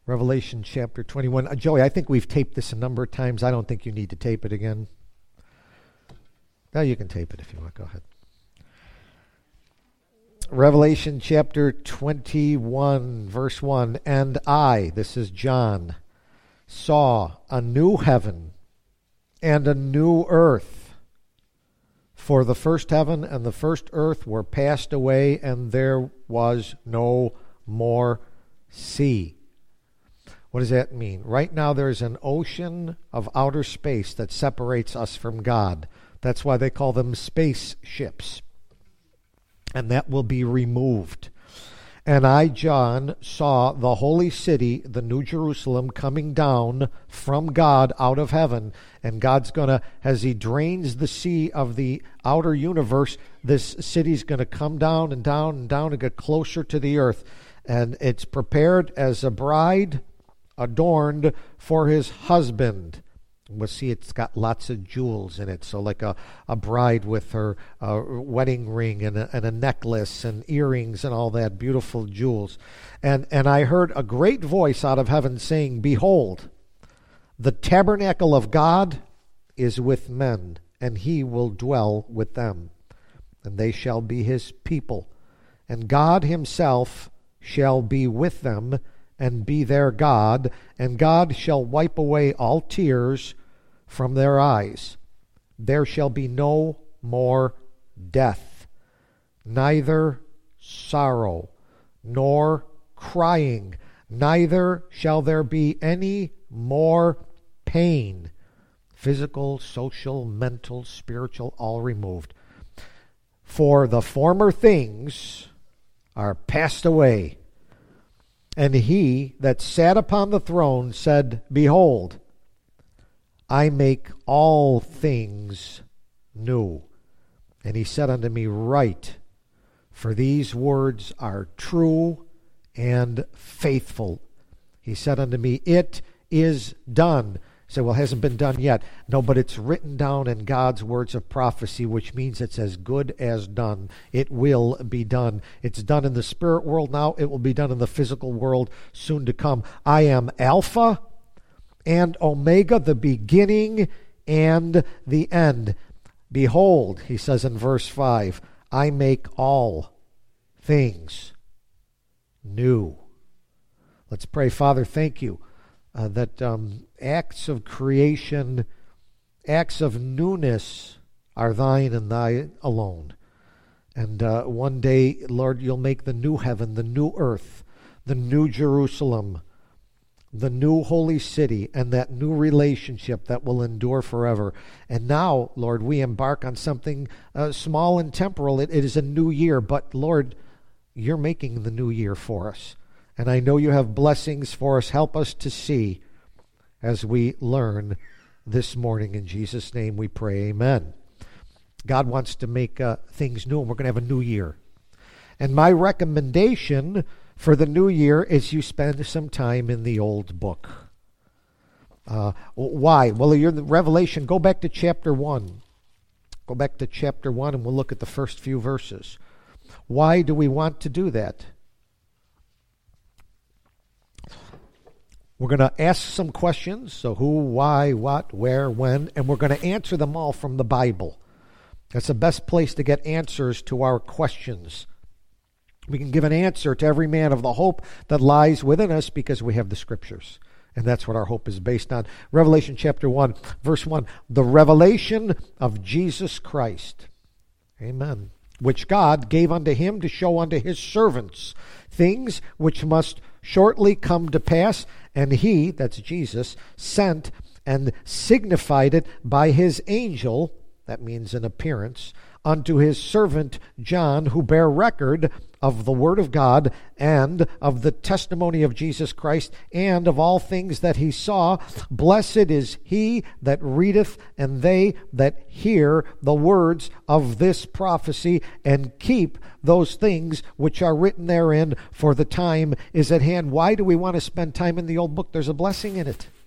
Revelation chapter 21. Joey, I think we've taped this a number of times. I don't think you need to tape it again. Now you can tape it if you want. Go ahead. Revelation chapter 21, verse 1. And I, this is John, saw a new heaven and a new earth. For the first heaven and the first earth were passed away, and there was no more sea. What does that mean? Right now there's an ocean of outer space that separates us from God. That's why they call them spaceships. And that will be removed. And I, John, saw the holy city, the New Jerusalem, coming down from God out of heaven. And God's going to, as he drains the sea of the outer universe, this city's going to come down and down and down and get closer to the earth. And it's prepared as a bride adorned for his husband. We'll see it's got lots of jewels in it. So like a bride with her wedding ring and a necklace and earrings and all that, beautiful jewels. And I heard a great voice out of heaven saying, Behold, the tabernacle of God is with men, and he will dwell with them. And they shall be his people. And God himself shall be with them, and be their God, and God shall wipe away all tears from their eyes. There shall be no more death, neither sorrow, nor crying, neither shall there be any more pain. Physical, social, mental, spiritual, all removed. For the former things are passed away. And he that sat upon the throne said, Behold, I make all things new. And he said unto me, Write, for these words are true and faithful. He said unto me, It is done. I said, well, it hasn't been done yet. No, but it's written down in God's words of prophecy, which means it's as good as done. It will be done. It's done in the spirit world now. It will be done in the physical world soon to come. I am Alpha and Omega, the beginning and the end. Behold, he says in verse 5, I make all things new. Let's pray. Father, thank you that acts of creation, acts of newness are thine and thy alone. And one day, Lord, you'll make the new heaven, the new earth, the new Jerusalem, the new holy city, and that new relationship that will endure forever. And now, Lord, we embark on something small and temporal. It is a new year, but Lord, you're making the new year for us. And I know you have blessings for us. Help us to see as we learn this morning. In Jesus' name we pray, amen. God wants to make things new, and we're going to have a new year. And my recommendation for the new year is you spend some time in the old book. Why? Well, you're in Revelation. Go back to chapter 1. Go back to chapter 1, and we'll look at the first few verses. Why do we want to do that? We're going to ask some questions, so who, why, what, where, when, and we're going to answer them all from the Bible. That's the best place to get answers to our questions. We can give an answer to every man of the hope that lies within us because we have the Scriptures. And that's what our hope is based on. Revelation chapter 1, verse 1, the revelation of Jesus Christ. Amen. Which God gave unto him to show unto his servants things which must shortly come to pass, and he, that's Jesus, sent and signified it by his angel, that means an appearance, unto his servant John, who bare record of the word of God and of the testimony of Jesus Christ and of all things that he saw. Blessed is he that readeth and they that hear the words of this prophecy and keep those things which are written therein, for the time is at hand. Why do we want to spend time in the old book? There's a blessing in it.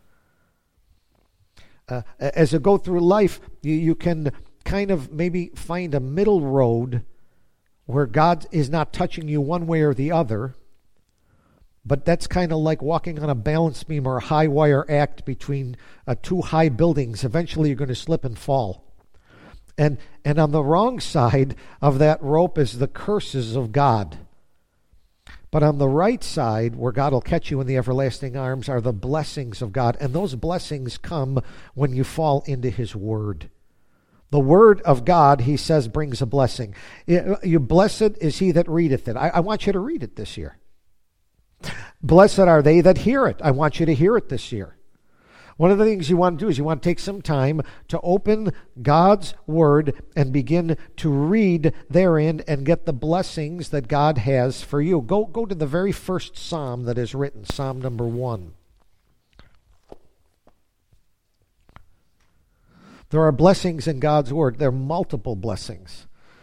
As you go through life, you can kind of maybe find a middle road where God is not touching you one way or the other, But that's kind of like walking on a balance beam or a high wire act between two high buildings. Eventually you're going to slip and fall. And on the wrong side of that rope is the curses of God. But on the right side, where God will catch you in the everlasting arms, are the blessings of God. And those blessings come when you fall into His Word. The Word of God, He says, brings a blessing. You blessed is he that readeth it. I want you to read it this year. Blessed are they that hear it. I want you to hear it this year. One of the things you want to do is you want to take some time to open God's Word and begin to read therein and get the blessings that God has for you. Go to the very first psalm that is written, Psalm number 1. There are blessings in God's Word. There are multiple blessings.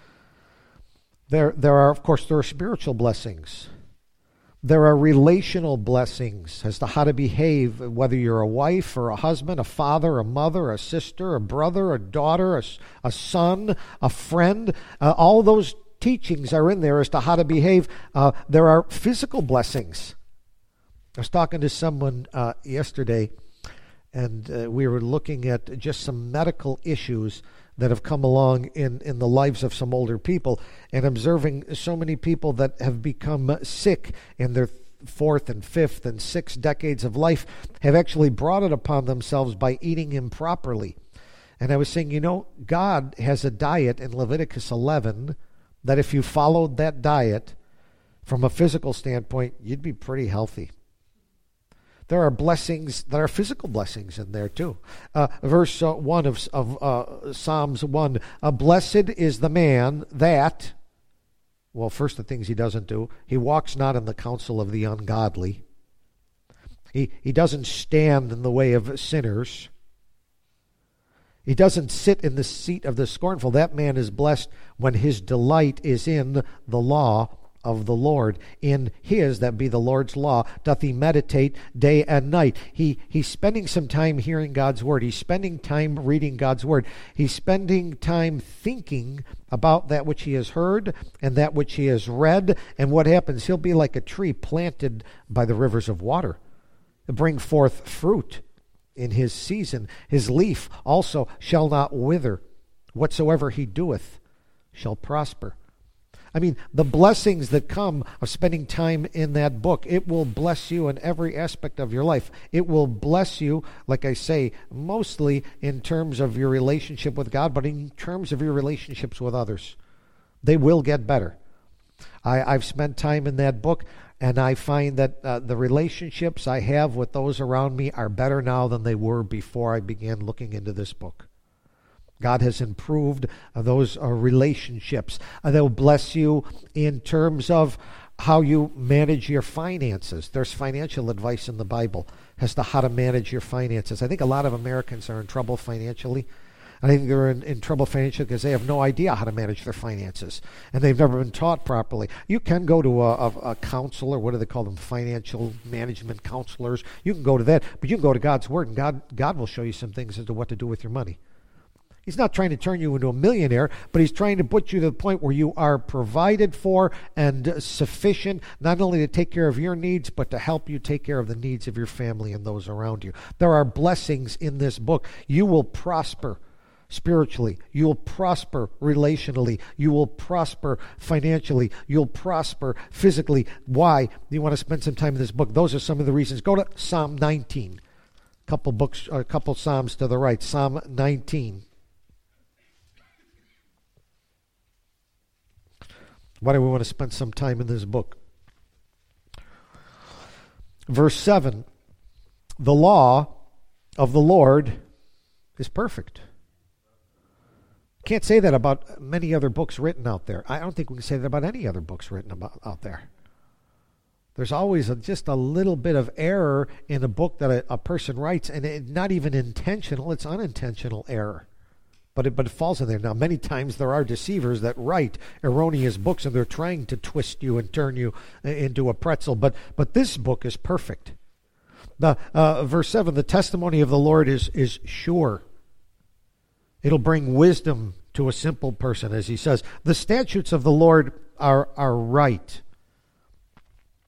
There are spiritual blessings. There are relational blessings as to how to behave, whether you're a wife or a husband, a father, a mother, a sister, a brother, a daughter, a son, a friend. All those teachings are in there as to how to behave. There are physical blessings. I was talking to someone yesterday, and we were looking at just some medical issues that have come along in the lives of some older people, and observing so many people that have become sick in their fourth and fifth and sixth decades of life have actually brought it upon themselves by eating improperly. And I was saying, God has a diet in Leviticus 11 that if you followed that diet from a physical standpoint, you'd be pretty healthy. There are blessings that are physical blessings in there too. Verse 1 of Psalms 1, blessed is the man that, well, first the things he doesn't do. He walks not in the counsel of the ungodly. He doesn't stand in the way of sinners. He doesn't sit in the seat of the scornful. That man is blessed when his delight is in the law of the Lord. In his, that be the Lord's law, doth he meditate day and night. He's spending some time hearing God's word. He's spending time reading God's word. He's spending time thinking about that which he has heard and that which he has read. And what happens? He'll be like a tree planted by the rivers of water to bring forth fruit in his season. His leaf also shall not wither. Whatsoever he doeth shall prosper. I mean, the blessings that come of spending time in that book, it will bless you in every aspect of your life. It will bless you, like I say, mostly in terms of your relationship with God, but in terms of your relationships with others. They will get better. I've spent time in that book, and I find that the relationships I have with those around me are better now than they were before I began looking into this book. God has improved those relationships. They'll bless you in terms of how you manage your finances. There's financial advice in the Bible as to how to manage your finances. I think a lot of Americans are in trouble financially. I think they're in trouble financially because they have no idea how to manage their finances, and they've never been taught properly. You can go to a counselor. What do they call them? Financial management counselors. You can go to that, but you can go to God's Word, and God will show you some things as to what to do with your money. He's not trying to turn you into a millionaire, but he's trying to put you to the point where you are provided for and sufficient, not only to take care of your needs, but to help you take care of the needs of your family and those around you. There are blessings in this book. You will prosper spiritually. You will prosper relationally. You will prosper financially. You'll prosper physically. Why? You want to spend some time in this book. Those are some of the reasons. Go to Psalm 19. A couple Psalms to the right. Psalm 19. Why do we want to spend some time in this book? Verse 7, the law of the Lord is perfect. Can't say that about many other books written out there. I don't think we can say that about any other books written about out there. There's always just a little bit of error in a book that a person writes, and it's not even intentional, it's unintentional error. But it falls in there. Now, many times there are deceivers that write erroneous books, and they're trying to twist you and turn you into a pretzel. But this book is perfect. Verse 7, the testimony of the Lord is sure. It'll bring wisdom to a simple person, as he says. The statutes of the Lord are right.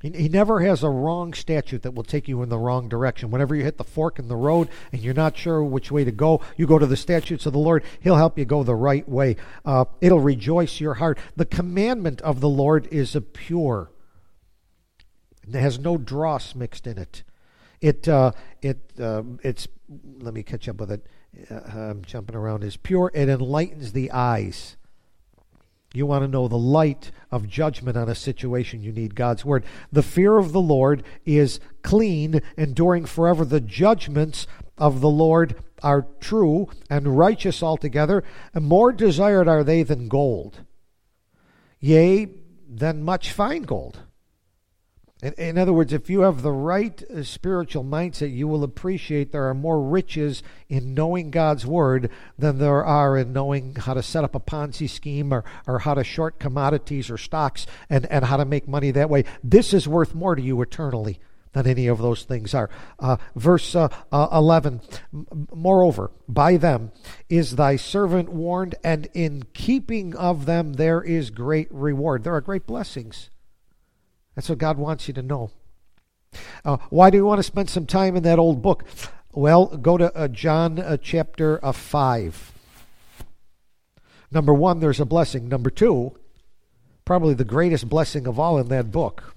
He never has a wrong statute that will take you in the wrong direction. Whenever you hit the fork in the road and you're not sure which way to go, you go to the statutes of the Lord. He'll help you go the right way. It'll rejoice your heart. The commandment of the Lord is pure. It has no dross mixed in it. It's let me catch up with it. I'm jumping around. It's pure. It enlightens the eyes. You want to know the light of judgment on a situation, you need God's word. The fear of the Lord is clean, enduring forever. The judgments of the Lord are true and righteous altogether, and more desired are they than gold, yea, than much fine gold. In other words, if you have the right spiritual mindset, you will appreciate there are more riches in knowing God's word than there are in knowing how to set up a Ponzi scheme or how to short commodities or stocks and how to make money that way. This is worth more to you eternally than any of those things are. Verse 11, moreover, by them is thy servant warned, and in keeping of them there is great reward. There are great blessings. That's what God wants you to know. Why do you want to spend some time in that old book? Well, go to John chapter 5. Number 1, there's a blessing. Number 2, probably the greatest blessing of all in that book.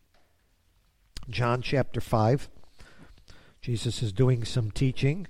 John chapter 5. Jesus is doing some teaching.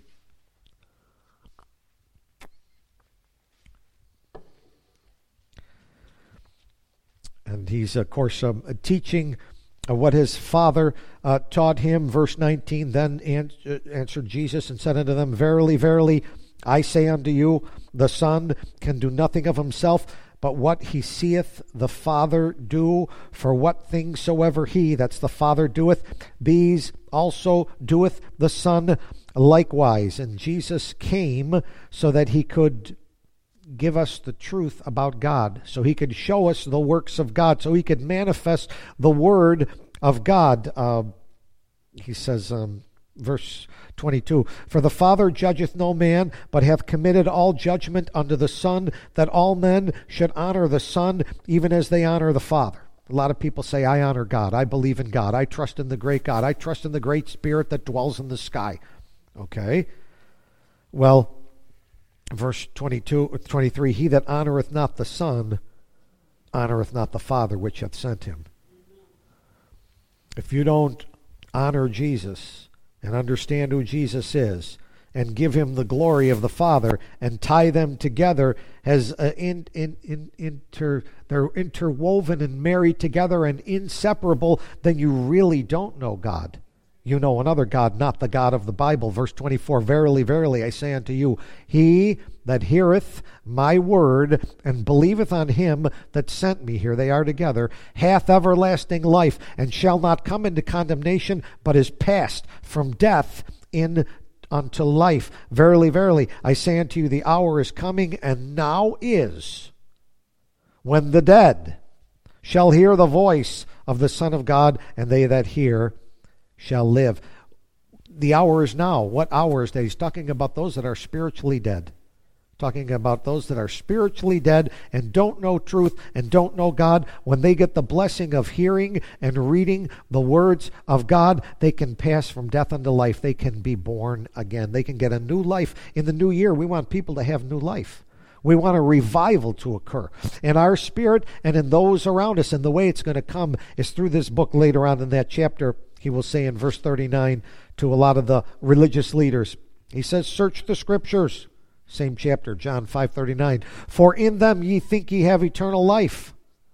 And he's, of course, teaching what his Father taught him. Verse 19, then answered Jesus and said unto them, verily, verily, I say unto you, the Son can do nothing of himself, but what he seeth the Father do. For what things soever he, that's the Father, doeth, these also doeth the Son likewise. And Jesus came so that he could give us the truth about God, so he could show us the works of God, so he could manifest the word of God. He says, verse 22, for the Father judgeth no man, but hath committed all judgment unto the Son, that all men should honor the Son, even as they honor the Father. A lot of people say, I honor God, I believe in God, I trust in the great God, I trust in the great Spirit that dwells in the sky. Okay? Well, verse 23, he that honoreth not the Son honoreth not the Father which hath sent him. If you don't honor Jesus and understand who Jesus is and give him the glory of the Father and tie them together as they're interwoven and married together and inseparable, then you really don't know God. You know another God, not the God of the Bible. Verse 24, verily, verily, I say unto you, he that heareth my word and believeth on him that sent me, here they are together, hath everlasting life, and shall not come into condemnation, but is passed from death unto life. Verily, verily, I say unto you, the hour is coming, and now is, when the dead shall hear the voice of the Son of God, and they that hear shall live. The hour is now. What hour is that? He's talking about those that are spiritually dead. Talking about those that are spiritually dead and don't know truth and don't know God. When they get the blessing of hearing and reading the words of God, they can pass from death unto life. They can be born again. They can get a new life. In the new year, we want people to have new life. We want a revival to occur in our spirit and in those around us. And the way it's going to come is through this book. Later on in that chapter, he will say in verse 39 to a lot of the religious leaders, he says, search the scriptures. Same chapter, John 5:39. For in them ye think ye have eternal life.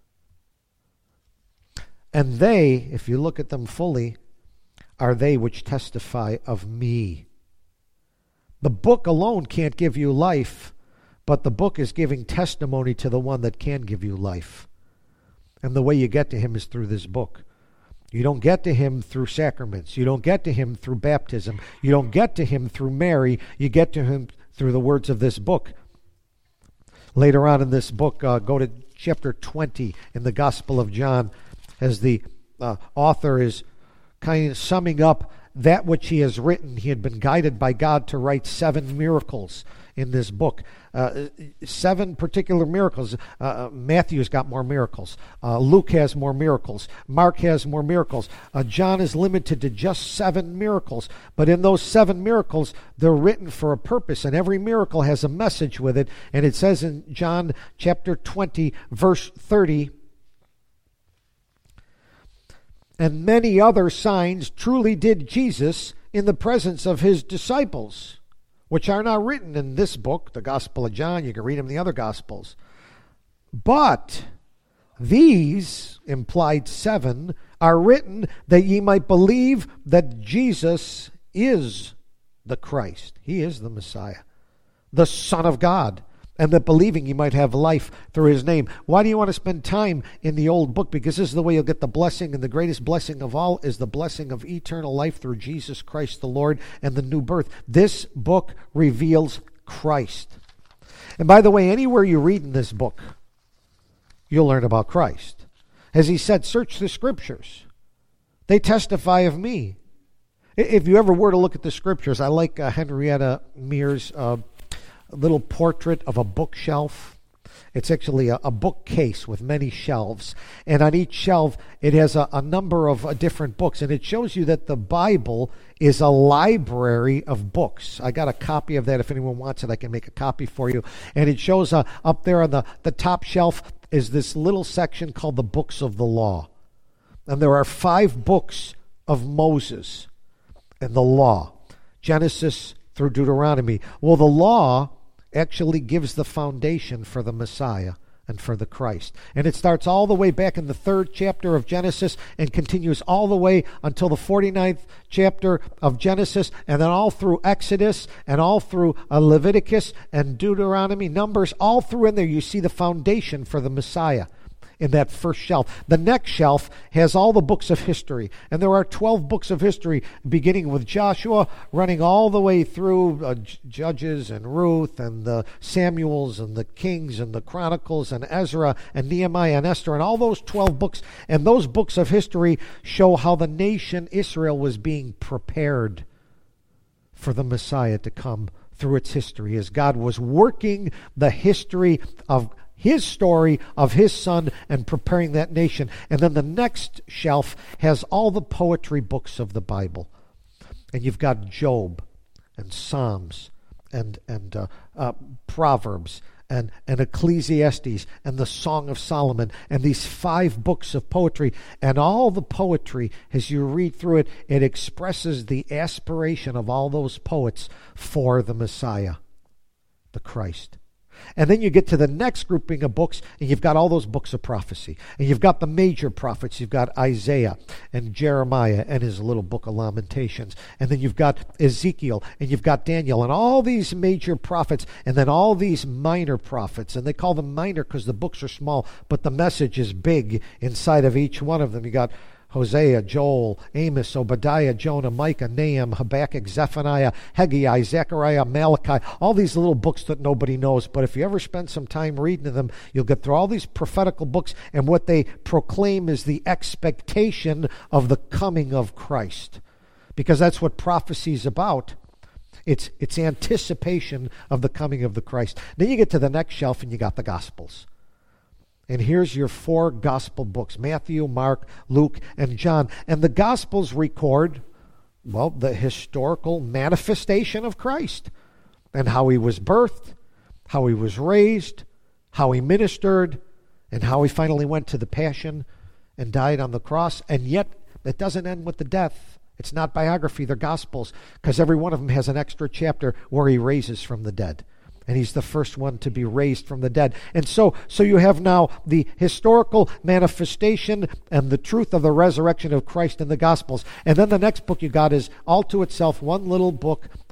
And they, if you look at them fully, are they which testify of me. The book alone can't give you life, but the book is giving testimony to the one that can give you life. And the way you get to him is through this book. You don't get to him through sacraments. You don't get to him through baptism. You don't get to him through Mary. You get to him through the words of this book. Later on in this book, go to chapter 20 in the Gospel of John, as the author is kind of summing up that which he has written. He had been guided by God to write 7 miracles in this book. 7 particular miracles. Matthew's got more miracles. Luke has more miracles. Mark has more miracles. John is limited to just 7 miracles. But in those 7 miracles, they're written for a purpose, and every miracle has a message with it. And it says in John chapter 20, verse 30, "And many other signs truly did Jesus in the presence of his disciples, which are not written in this book," the Gospel of John. You can read them in the other Gospels. "But these," implied 7, "are written that ye might believe that Jesus is the Christ." He is the Messiah, the Son of God, and that believing you might have life through his name. Why do you want to spend time in the old book? Because this is the way you'll get the blessing, and the greatest blessing of all is the blessing of eternal life through Jesus Christ the Lord and the new birth. This book reveals Christ. And by the way, anywhere you read in this book, you'll learn about Christ. As he said, search the scriptures. They testify of me. If you ever were to look at the scriptures, I like Henrietta Mears' little portrait of a bookshelf. It's actually a bookcase with many shelves, and on each shelf it has a number of different books, and it shows you that the Bible is a library of books. I got a copy of that. If anyone wants it, I can make a copy for you. And it shows up there on the top shelf is this little section called the Books of the Law, and there are 5 books of Moses and the law, Genesis through Deuteronomy. Well, the law actually gives the foundation for the Messiah and for the Christ. And it starts all the way back in the 3rd chapter of Genesis and continues all the way until the 49th chapter of Genesis, and then all through Exodus and all through Leviticus and Deuteronomy, Numbers, all through in there you see the foundation for the Messiah. In that first shelf. The next shelf has all the books of history. And there are 12 books of history, beginning with Joshua, running all the way through Judges and Ruth and the Samuels and the Kings and the Chronicles and Ezra and Nehemiah and Esther and all those 12 books. And those books of history show how the nation Israel was being prepared for the Messiah to come through its history, as God was working the history of his story of his son and preparing that nation. And then the next shelf has all the poetry books of the Bible. And you've got Job and Psalms and Proverbs and Ecclesiastes and the Song of Solomon and these 5 books of poetry. And all the poetry, as you read through it, it expresses the aspiration of all those poets for the Messiah, the Christ. And then you get to the next grouping of books, and you've got all those books of prophecy. And you've got the major prophets. You've got Isaiah and Jeremiah and his little book of Lamentations. And then you've got Ezekiel, and you've got Daniel, and all these major prophets, and then all these minor prophets. And they call them minor because the books are small, but the message is big inside of each one of them. You got Hosea, Joel, Amos, Obadiah, Jonah, Micah, Nahum, Habakkuk, Zephaniah, Haggai, Zechariah, Malachi, all these little books that nobody knows. But if you ever spend some time reading them, you'll get through all these prophetical books, and what they proclaim is the expectation of the coming of Christ. Because that's what prophecy is about. It's anticipation of the coming of the Christ. Then you get to the next shelf, and you got the Gospels. And here's your 4 gospel books, Matthew, Mark, Luke, and John. And the Gospels record, well, the historical manifestation of Christ and how he was birthed, how he was raised, how he ministered, and how he finally went to the passion and died on the cross. And yet, it doesn't end with the death. It's not biography, they're Gospels, because every one of them has an extra chapter where he raises from the dead. And he's the first one to be raised from the dead. And so you have now the historical manifestation and the truth of the resurrection of Christ in the Gospels. And then the next book you got is all to itself one little book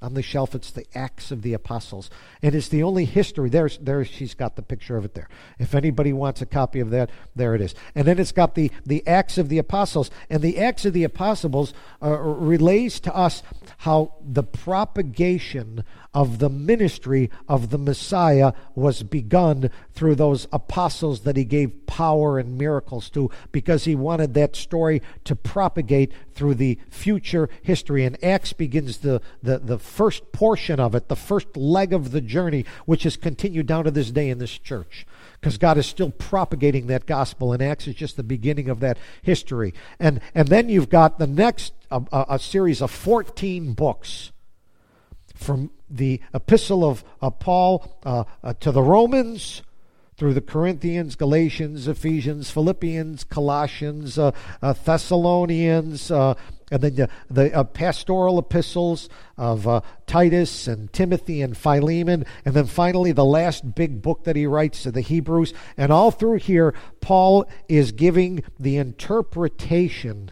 On the shelf, it's the Acts of the Apostles. And it's the only history. There, she's got the picture of it there. If anybody wants a copy of that, there it is. And then it's got the Acts of the Apostles. And the Acts of the Apostles relays to us how the propagation of the ministry of the Messiah was begun through those apostles that he gave power and miracles to, because he wanted that story to propagate through the future history. And Acts begins the first portion of it, the first leg of the journey, which has continued down to this day in this church, because God is still propagating that gospel, and Acts is just the beginning of that history. And then you've got the next a series of 14 books, from the epistle of Paul to the Romans, through the Corinthians, Galatians, Ephesians, Philippians, Colossians, Thessalonians, and then the pastoral epistles of Titus and Timothy and Philemon, and then finally the last big book that he writes, to the Hebrews. And all through here, Paul is giving the interpretation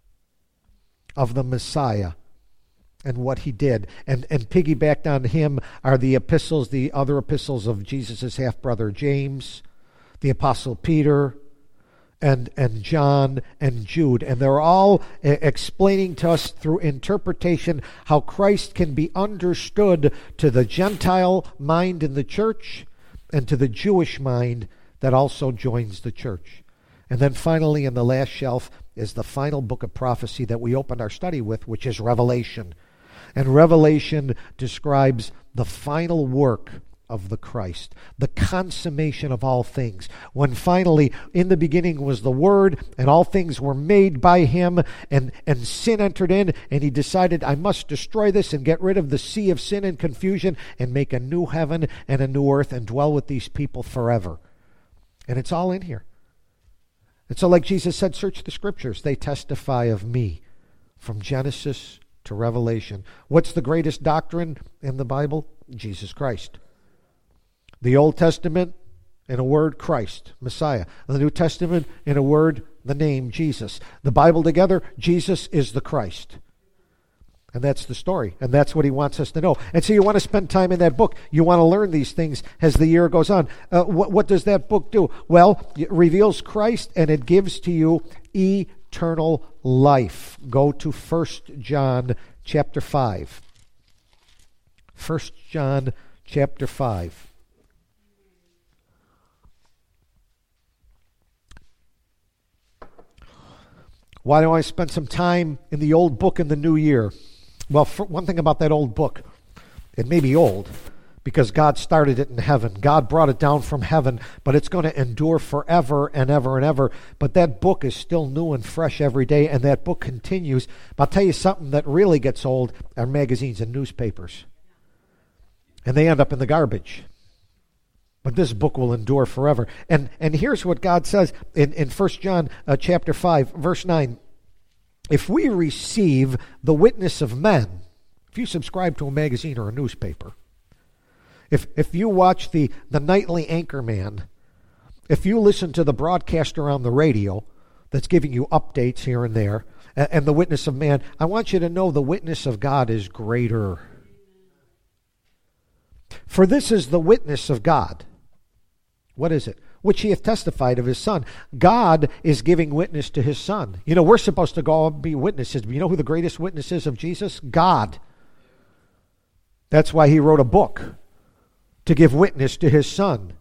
of the Messiah and what he did. And piggybacked on him are the epistles, the other epistles of Jesus' half-brother James, the Apostle Peter, and John and Jude. And they're all explaining to us through interpretation how Christ can be understood to the Gentile mind in the church and to the Jewish mind that also joins the church. And then finally, in the last shelf, is the final book of prophecy that we opened our study with, which is Revelation. And Revelation describes the final work of the Christ, the consummation of all things. When finally, in the beginning was the Word, and all things were made by him, and sin entered in, and he decided, I must destroy this and get rid of the sea of sin and confusion and make a new heaven and a new earth and dwell with these people forever. And it's all in here. And so, like Jesus said, search the Scriptures. They testify of me, from Genesis to Revelation. What's the greatest doctrine in the Bible? Jesus Christ. The Old Testament, in a word, Christ, Messiah. The New Testament, in a word, the name Jesus. The Bible together, Jesus is the Christ. And that's the story. And that's what he wants us to know. And so you want to spend time in that book. You want to learn these things as the year goes on. What does that book do? Well, it reveals Christ, and it gives to you eternal life. Go to 1 John chapter 5. 1 John chapter 5. Why do I spend some time in the old book in the new year? Well, one thing about that old book, it may be old because God started it in heaven. God brought it down from heaven, but it's going to endure forever and ever and ever. But that book is still new and fresh every day, and that book continues. But I'll tell you something that really gets old are magazines and newspapers. And they end up in the garbage. But this book will endure forever. And here's what God says in 1 John chapter 5, verse 9. If we receive the witness of men, if you subscribe to a magazine or a newspaper, if you watch the nightly Anchorman, if you listen to the broadcaster on the radio that's giving you updates here and there, and the witness of man, I want you to know the witness of God is greater. For this is the witness of God. What is it? Which he hath testified of his Son. God is giving witness to his Son. You know, we're supposed to go and be witnesses. You know who the greatest witness is of Jesus? God. That's why he wrote a book, to give witness to his Son.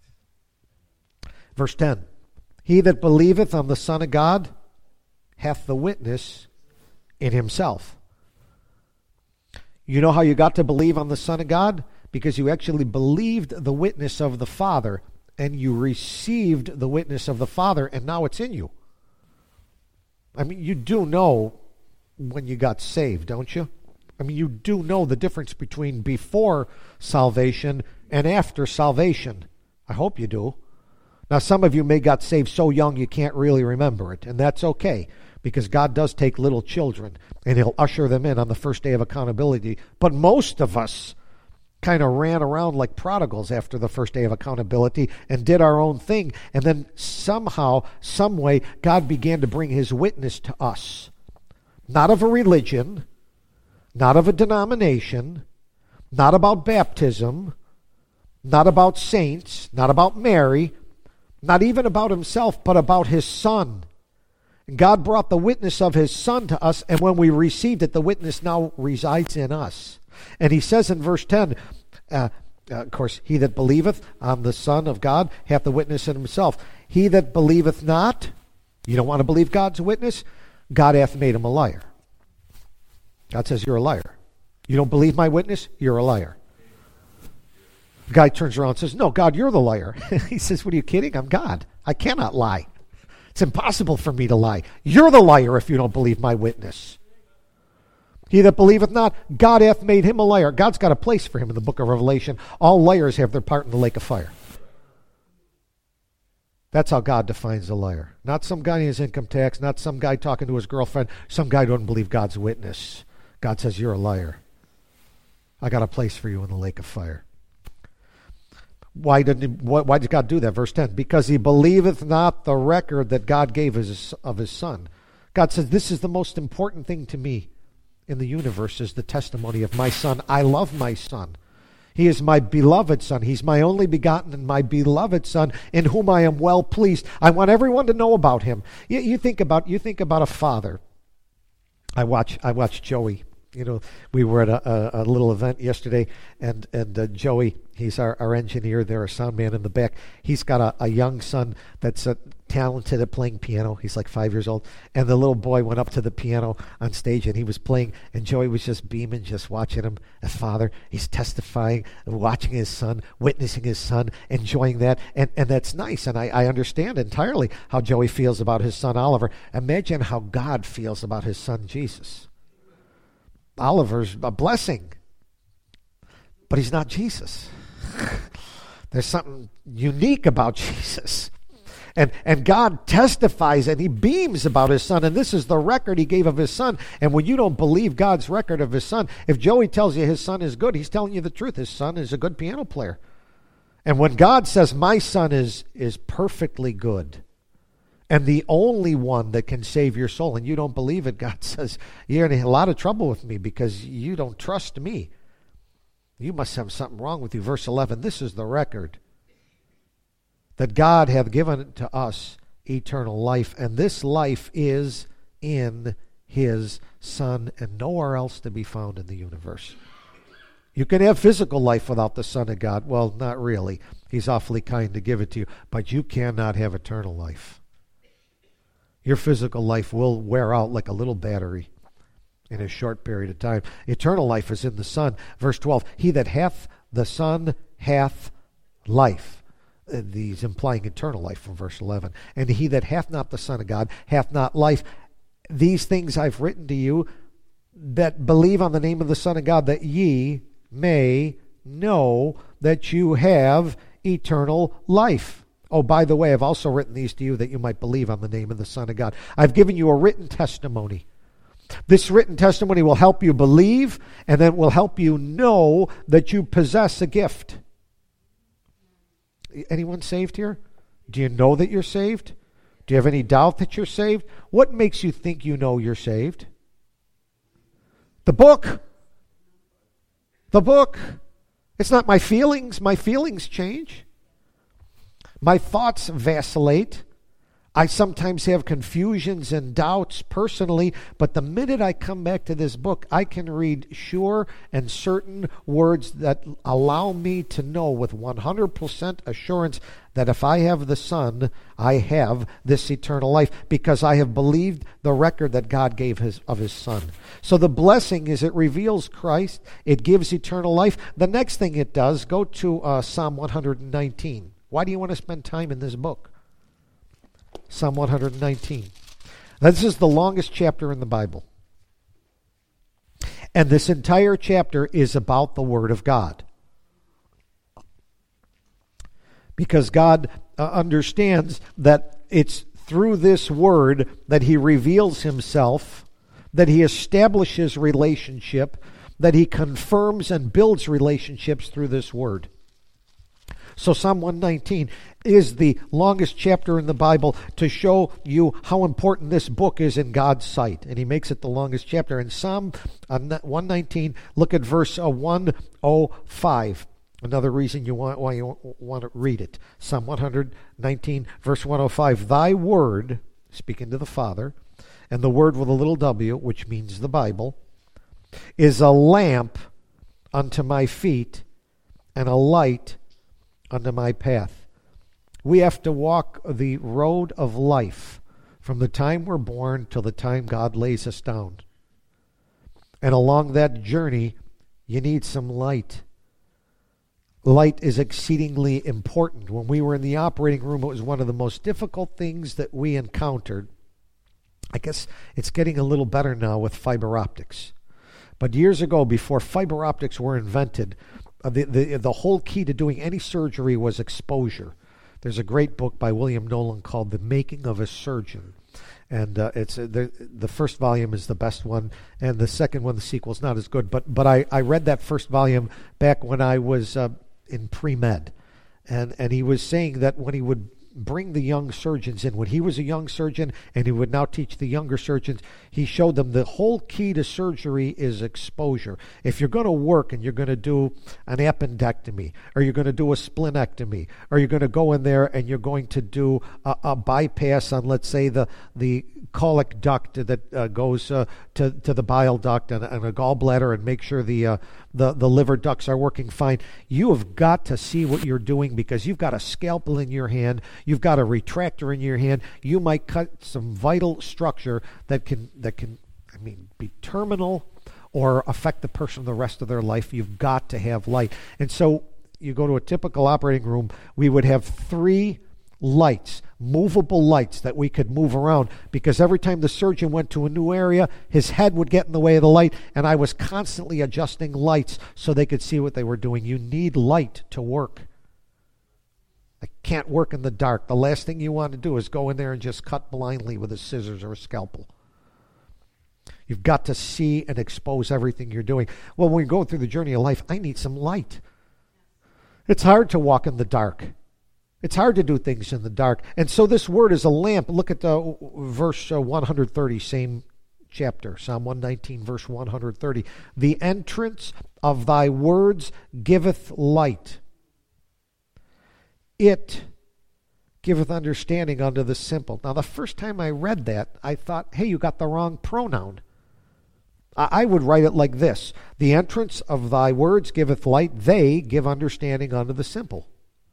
Verse 10. He that believeth on the Son of God hath the witness in himself. You know how you got to believe on the Son of God? Because you actually believed the witness of the Father, and you received the witness of the Father, and now it's in you. I mean, you do know when you got saved, don't you? I mean, you do know the difference between before salvation and after salvation. I hope you do. Now, some of you may got saved so young you can't really remember it, and that's okay, because God does take little children, and he'll usher them in on the first day of accountability. But most of us kind of ran around like prodigals after the first day of accountability and did our own thing. And then somehow, some way, God began to bring his witness to us. Not of a religion, not of a denomination, not about baptism, not about saints, not about Mary, not even about himself, but about his Son. God brought the witness of his Son to us, and when we received it, the witness now resides in us. And he says in verse 10, of course, he that believeth on the Son of God hath the witness in himself. He that believeth not, you don't want to believe God's witness? God hath made him a liar. God says, you're a liar. You don't believe my witness? You're a liar. The guy turns around and says, no, God, you're the liar. He says, what are you kidding? I'm God. I cannot lie. It's impossible for me to lie. You're the liar if you don't believe my witness. He that believeth not, God hath made him a liar. God's got a place for him in the book of Revelation. All liars have their part in the lake of fire. That's how God defines a liar. Not some guy in his income tax, not some guy talking to his girlfriend, some guy who doesn't believe God's witness. God says, you're a liar. I got a place for you in the lake of fire. Why did God do that? Verse 10, because he believeth not the record that God gave of his Son. God says, this is the most important thing to me in the universe, is the testimony of my Son. I love my Son. He is my beloved Son. He's my only begotten and my beloved Son, in whom I am well pleased. I want everyone to know about him. You think about a father. I watch Joey. You know, we were at a little event yesterday, and Joey, he's our engineer there, our sound man in the back. He's got a young son that's talented at playing piano. He's like 5 years old. And the little boy went up to the piano on stage, and he was playing, and Joey was just beaming, just watching him as father. He's testifying, watching his son, witnessing his son, enjoying that. And that's nice, and I understand entirely how Joey feels about his son Oliver. Imagine how God feels about his son Jesus. Oliver's a blessing, but he's not Jesus. There's something unique about Jesus. And God testifies and he beams about his Son, and this is the record he gave of his Son. And when you don't believe God's record of his Son, if Joey tells you his son is good, he's telling you the truth. His son is a good piano player. And when God says, my son is perfectly good, and the only one that can save your soul, and you don't believe it, God says, you're in a lot of trouble with me because you don't trust me. You must have something wrong with you. Verse 11, this is the record, that God hath given to us eternal life, and this life is in his Son, and nowhere else to be found in the universe. You can have physical life without the Son of God. Well, not really. He's awfully kind to give it to you, but you cannot have eternal life. Your physical life will wear out like a little battery in a short period of time. Eternal life is in the Son. Verse 12, he that hath the Son hath life. He's implying eternal life from verse 11. And he that hath not the Son of God hath not life. These things I've written to you that believe on the name of the Son of God, that ye may know that you have eternal life. Oh, by the way, I've also written these to you that you might believe on the name of the Son of God. I've given you a written testimony. This written testimony will help you believe, and then will help you know that you possess a gift. Anyone saved here? Do you know that you're saved? Do you have any doubt that you're saved? What makes you think you know you're saved? The book. The book. It's not my feelings. My feelings change. My thoughts vacillate. I sometimes have confusions and doubts personally, but the minute I come back to this book, I can read sure and certain words that allow me to know with 100% assurance that if I have the Son, I have this eternal life, because I have believed the record that God gave of his Son. So the blessing is it reveals Christ. It gives eternal life. The next thing it does, go to Psalm 119. Why do you want to spend time in this book? Psalm 119. This is the longest chapter in the Bible. And this entire chapter is about the Word of God. Because God understands that it's through this Word that he reveals himself, that he establishes relationship, that he confirms and builds relationships through this Word. So Psalm 119 is the longest chapter in the Bible to show you how important this book is in God's sight. And he makes it the longest chapter. In Psalm 119, look at verse 105. Another reason why you want to read it. Psalm 119, verse 105. Thy word, speaking to the Father, and the word with a little w, which means the Bible, is a lamp unto my feet and a light unto my path. We have to walk the road of life from the time we're born till the time God lays us down. And along that journey, you need some light. Light is exceedingly important. When we were in the operating room, it was one of the most difficult things that we encountered. I guess it's getting a little better now with fiber optics. But years ago, before fiber optics were invented, the whole key to doing any surgery was exposure. There's a great book by William Nolan called The Making of a Surgeon. And it's the first volume is the best one, and the second one, the sequel's not as good. But I read that first volume back when I was in pre-med. And he was saying that when he would bring the young surgeons in, when he was a young surgeon and he would now teach the younger surgeons, he showed them the whole key to surgery is exposure. If you're going to work and you're going to do an appendectomy, or you're going to do a splenectomy, or you're going to go in there and you're going to do a bypass on, let's say, the colic duct that goes to the bile duct and a gallbladder, and make sure the liver ducts are working fine, you have got to see what you're doing, because you've got a scalpel in your hand, you've got a retractor in your hand, you might cut some vital structure that can be terminal or affect the person the rest of their life. You've got to have light. And so you go to a typical operating room, we would have 3 lights, movable lights that we could move around, because every time the surgeon went to a new area, his head would get in the way of the light, and I was constantly adjusting lights so they could see what they were doing. You need light to work. I can't work in the dark. The last thing you want to do is go in there and just cut blindly with a scissors or a scalpel. You've got to see and expose everything you're doing. Well, when we go through the journey of life, I need some light. It's hard to walk in the dark. It's hard to do things in the dark. And so this word is a lamp. Look at verse 130, same chapter, Psalm 119, verse 130. The entrance of thy words giveth light. It giveth understanding unto the simple. Now, the first time I read that, I thought, hey, you got the wrong pronoun. I would write it like this. The entrance of thy words giveth light. They give understanding unto the simple.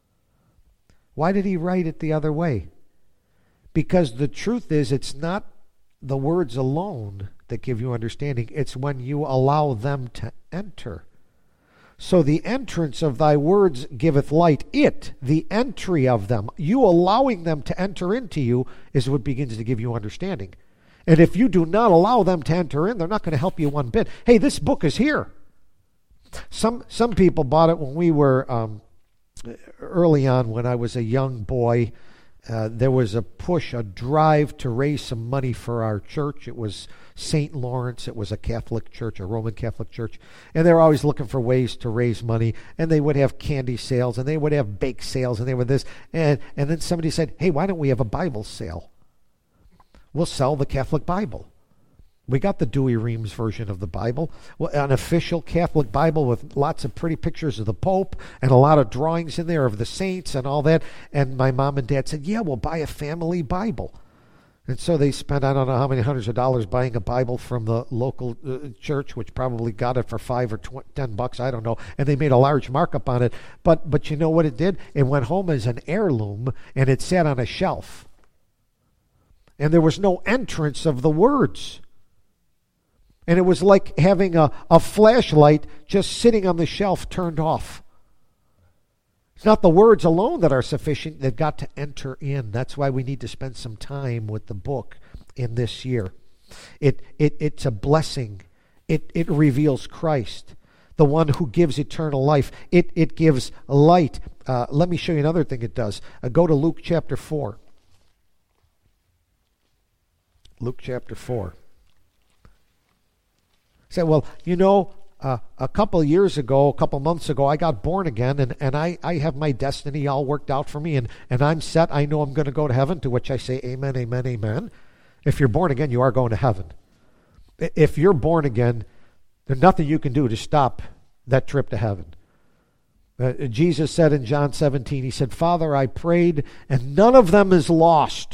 Why did he write it the other way? Because the truth is, it's not the words alone that give you understanding. It's when you allow them to enter. So the entrance of thy words giveth light. It, the entry of them, you allowing them to enter into you, is what begins to give you understanding. And if you do not allow them to enter in, they're not going to help you one bit. Hey, this book is here. Some people bought it when we were early on, when I was a young boy. There was a push, a drive to raise some money for our church. It was St. Lawrence. It was a Catholic church, a Roman Catholic church. And they were always looking for ways to raise money. And they would have candy sales, and they would have bake sales, and they would this. And then somebody said, hey, why don't we have a Bible sale? We'll sell the Catholic Bible. We got the Dewey Reams version of the Bible, an official Catholic Bible with lots of pretty pictures of the Pope and a lot of drawings in there of the saints and all that. And my mom and dad said, yeah, we'll buy a family Bible. And so they spent, I don't know how many hundreds of dollars buying a Bible from the local church, which probably got it for $5 or $10, I don't know. And they made a large markup on it. But you know what it did? It went home as an heirloom, and it sat on a shelf. And there was no entrance of the words. And it was like having a flashlight just sitting on the shelf turned off. It's not the words alone that are sufficient. They've got to enter in. That's why we need to spend some time with the book in this year. It's a blessing. It reveals Christ, the one who gives eternal life. It gives light. Let me show you another thing it does. Go to Luke chapter 4. Luke chapter 4. Say, well, a couple years ago, a couple months ago, I got born again, and I have my destiny all worked out for me, and I'm set. I know I'm going to go to heaven, to which I say amen, amen, amen. If you're born again, you are going to heaven. If you're born again, there's nothing you can do to stop that trip to heaven. Jesus said in John 17, he said, Father, I prayed, and none of them is lost.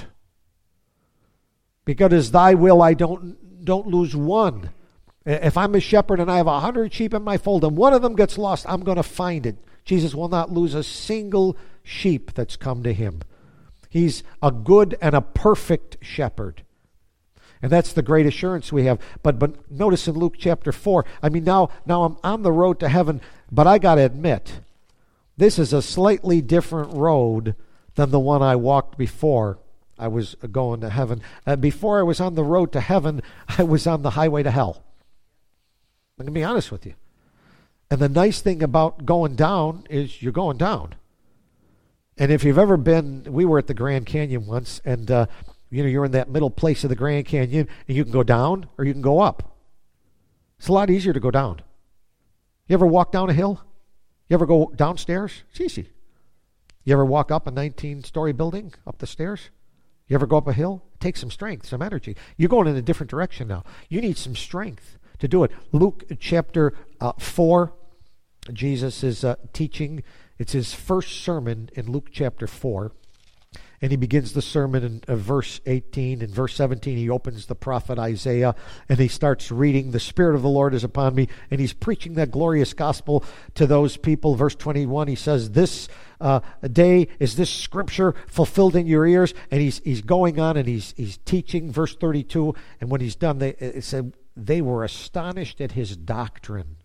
Because as thy will, I don't lose one. If I'm a shepherd and I have 100 sheep in my fold and one of them gets lost, I'm going to find it. Jesus will not lose a single sheep that's come to him. He's a good and a perfect shepherd. And that's the great assurance we have. But notice in Luke chapter 4, now I'm on the road to heaven, but I got to admit, this is a slightly different road than the one I walked before I was going to heaven. Before I was on the road to heaven, I was on the highway to hell. I'm going to be honest with you. And the nice thing about going down is you're going down. And if you've ever been, we were at the Grand Canyon once, and you're in that middle place of the Grand Canyon, and you can go down or you can go up. It's a lot easier to go down. You ever walk down a hill? You ever go downstairs? It's easy. You ever walk up a 19-story building, up the stairs? You ever go up a hill? It takes some strength, some energy. You're going in a different direction now. You need some strength to do it. Luke chapter 4, Jesus is teaching. It's his first sermon in Luke chapter 4. And he begins the sermon in verse 18. In verse 17, he opens the prophet Isaiah, and he starts reading, the Spirit of the Lord is upon me, and he's preaching that glorious gospel to those people. Verse 21, he says, this day is this scripture fulfilled in your ears. And he's going on, and he's teaching. Verse 32, and when he's done, it said, they were astonished at his doctrine,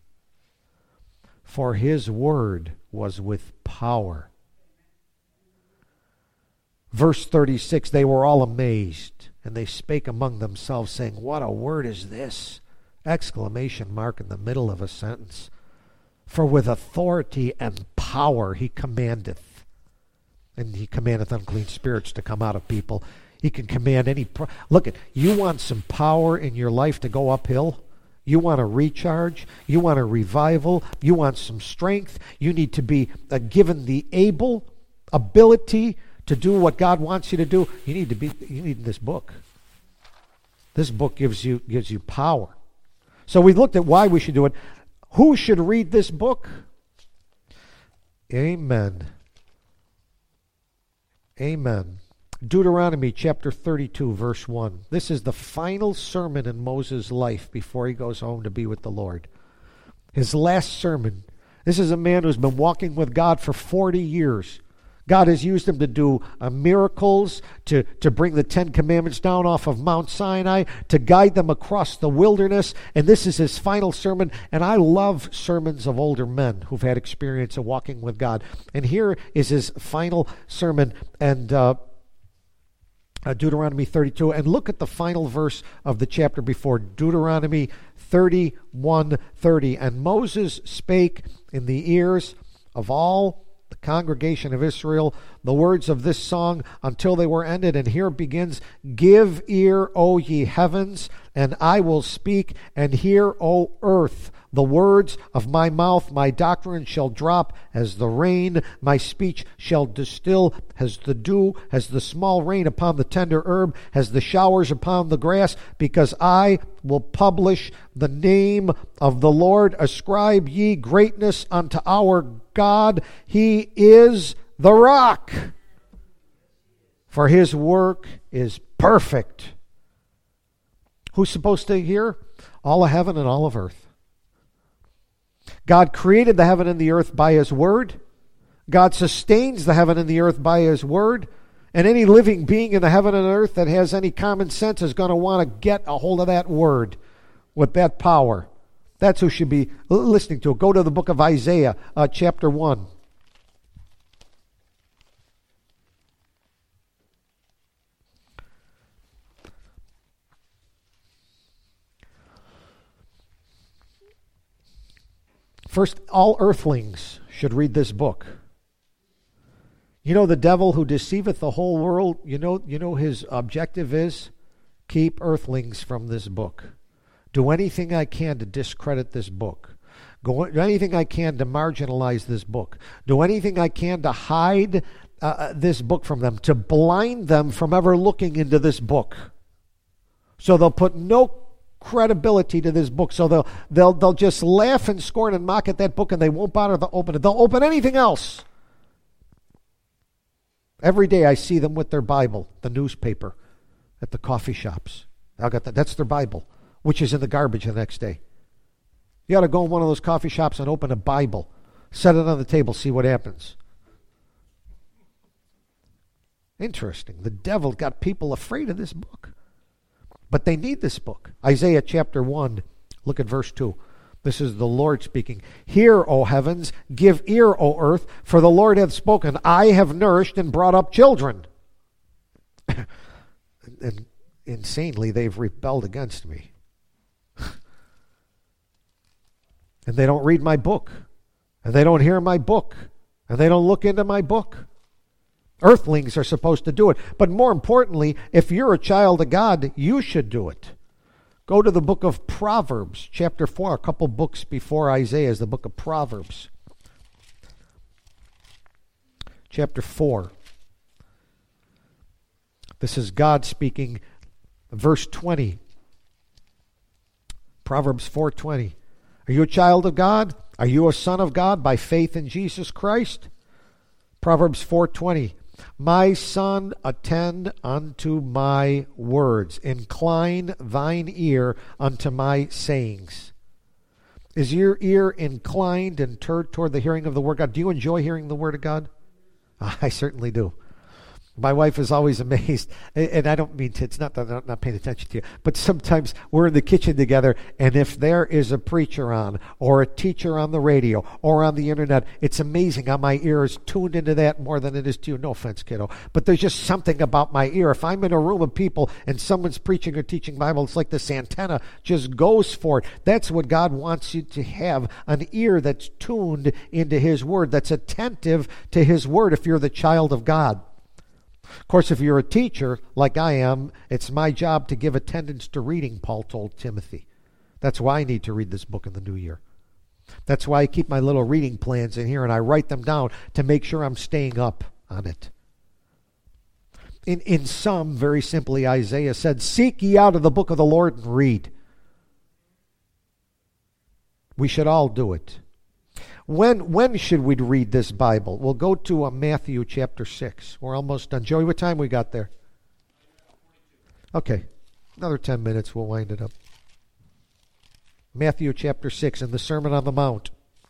for his word was with power. Verse 36, they were all amazed, and they spake among themselves, saying, what a word is this? Exclamation mark in the middle of a sentence. For with authority and power he commandeth. And he commandeth unclean spirits to come out of people. He can command any... Look, you want some power in your life to go uphill? You want a recharge? You want a revival? You want some strength? You need to be given the ability to do what God wants you to do. You need this book. This book gives you power. So we looked at why we should do it. Who should read this book? Amen. Amen. Deuteronomy chapter 32, verse 1. This is the final sermon in Moses' life before he goes home to be with the Lord. His last sermon. This is a man who's been walking with God for 40 years. God has used him to do miracles, to bring the Ten Commandments down off of Mount Sinai, to guide them across the wilderness. And this is his final sermon. And I love sermons of older men who've had experience of walking with God. And here is his final sermon, and Deuteronomy 32. And look at the final verse of the chapter before, Deuteronomy 31:30. And Moses spake in the ears of all the congregation of Israel the words of this song until they were ended. And here it begins, give ear, O ye heavens, and I will speak, and hear, O earth, the words of my mouth. My doctrine shall drop as the rain, my speech shall distill as the dew, as the small rain upon the tender herb, as the showers upon the grass, because I will publish the name of the Lord. Ascribe ye greatness unto our God. He is the rock, for his work is perfect. Who's supposed to hear? All of heaven and all of earth. God created the heaven and the earth by his word. God sustains the heaven and the earth by his word. And any living being in the heaven and earth that has any common sense is going to want to get a hold of that word with that power. That's who should be listening to it. Go to the book of Isaiah, chapter 1. First, all earthlings should read this book. You know, the devil who deceiveth the whole world, you know his objective is keep earthlings from this book. Do anything I can to discredit this book. Do anything I can to marginalize this book. Do anything I can to hide this book from them, to blind them from ever looking into this book. So they'll put no credibility to this book. So they'll just laugh and scorn and mock at that book, and they won't bother to open it. They'll open anything else. Every day I see them with their Bible, the newspaper, at the coffee shops. I got that. That's their Bible, which is in the garbage the next day. You ought to go in one of those coffee shops and open a Bible, set it on the table, see what happens. Interesting. The devil got people afraid of this book. But they need this book. Isaiah chapter 1, look at verse 2. This is the Lord speaking. Hear, O heavens, give ear, O earth, for the Lord hath spoken. I have nourished and brought up children. And insanely, they've rebelled against me. And they don't read my book. And they don't hear my book. And they don't look into my book. Earthlings are supposed to do it. But more importantly, if you're a child of God, you should do it. Go to the book of Proverbs, chapter 4, a couple books before Isaiah is the book of Proverbs. Chapter 4. This is God speaking, verse 20. Proverbs 4:20. Are you a child of God? Are you a son of God by faith in Jesus Christ? Proverbs 4:20. My son, attend unto my words. Incline thine ear unto my sayings. Is your ear inclined and turned toward the hearing of the Word of God? Do you enjoy hearing the Word of God? I certainly do. My wife is always amazed, and I don't mean to, it's not that I'm not paying attention to you, but sometimes we're in the kitchen together, and if there is a preacher on, or a teacher on the radio, or on the internet, it's amazing how my ear is tuned into that more than it is to you. No offense, kiddo. But there's just something about my ear. If I'm in a room of people, and someone's preaching or teaching Bible, it's like this antenna just goes for it. That's what God wants you to have, an ear that's tuned into His Word, that's attentive to His Word if you're the child of God. Of course, if you're a teacher, like I am, it's my job to give attendance to reading, Paul told Timothy. That's why I need to read this book in the new year. That's why I keep my little reading plans in here, and I write them down to make sure I'm staying up on it. In sum, very simply, Isaiah said, seek ye out of the book of the Lord and read. We should all do it. When should we read this Bible? We'll go to Matthew chapter 6. We're almost done. Joey, what time we got there? Okay. Another 10 minutes, we'll wind it up. Matthew chapter 6 in the Sermon on the Mount.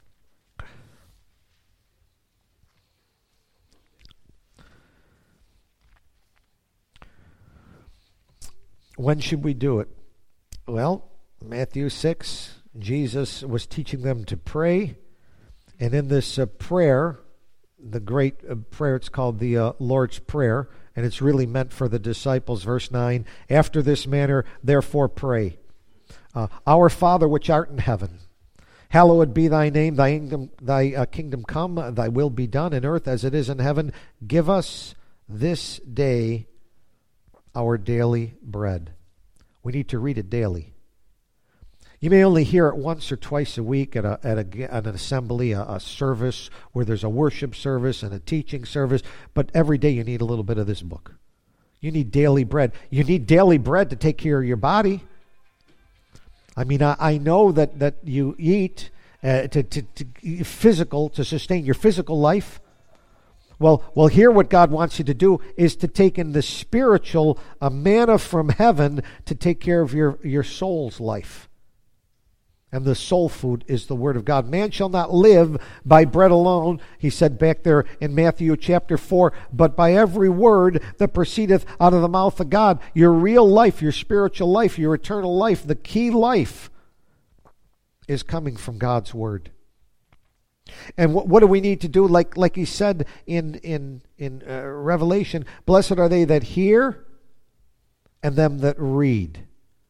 When should we do it? Well, Matthew 6, Jesus was teaching them to pray. And in this prayer, the great prayer, it's called the Lord's Prayer, and it's really meant for the disciples. Verse 9, after this manner, therefore pray. Our Father which art in heaven, hallowed be thy name, thy kingdom come, thy will be done in earth as it is in heaven. Give us this day our daily bread. We need to read it daily. You may only hear it once or twice a week at an assembly, a service where there's a worship service and a teaching service, but every day you need a little bit of this book. You need daily bread. You need daily bread to take care of your body. I mean, I know that you eat to sustain your physical life. Well, here what God wants you to do is to take in the spiritual manna from heaven to take care of your soul's life. And the soul food is the Word of God. Man shall not live by bread alone, he said back there in Matthew chapter 4, but by every word that proceedeth out of the mouth of God. Your real life, your spiritual life, your eternal life, the key life is coming from God's Word. And what do we need to do? Like he said in Revelation, blessed are they that hear and them that read.